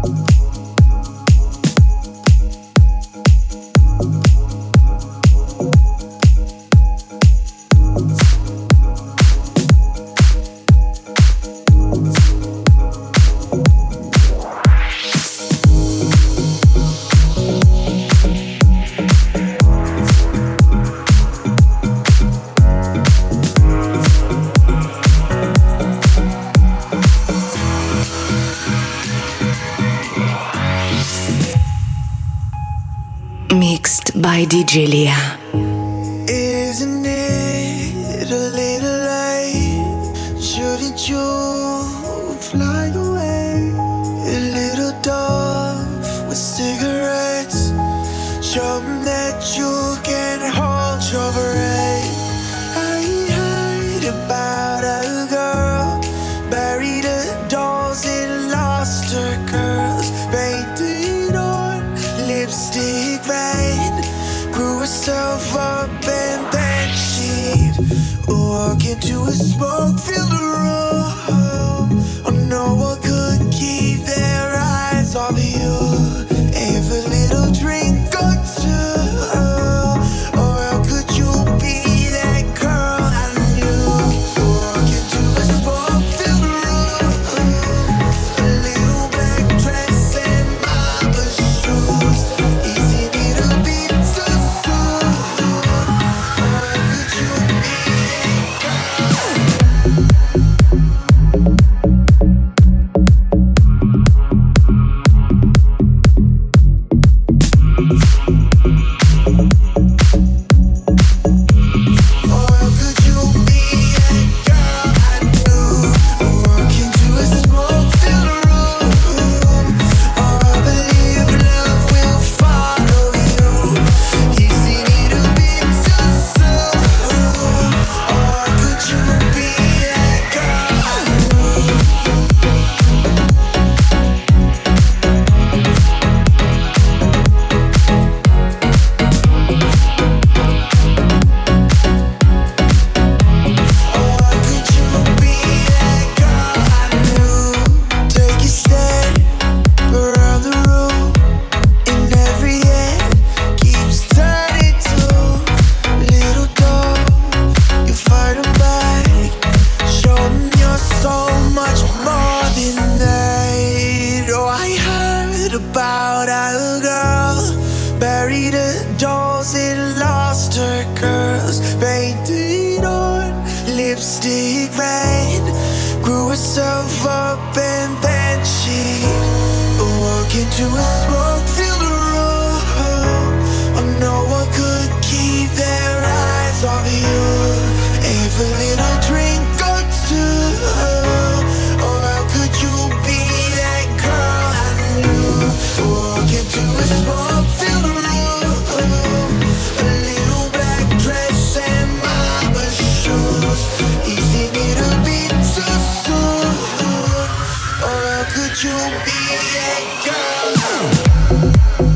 Mixed by DJ Leah. Isn't it a little late? Shouldn't you fly away? A little dove with cigarettes. Show 'em that you can hold your breath. I heard about a girl buried her dolls and lost her curls. Painted on lipstick red, grew herself up and then she'd walk into a smoke-filled room. Oh, no one could keep their eyes off you. Have a little drink or two, or how could you be that girl I knew? Walk into a smoke-filled room, a little black dress and mama shoes. Isn't it a bit too soon? Or how could you be about a girl buried her dolls and lost her curls. Painted on lipstick red, grew herself up and then she walked into a smoke-filled room. Oh, no one could keep their eyes off you. Have a little drink or two, or how could you be that girl I knew? Walk into a smoke-filled room, a little black dress and mama shoes. Isn't it a bit too soon? Or how could you be that girl?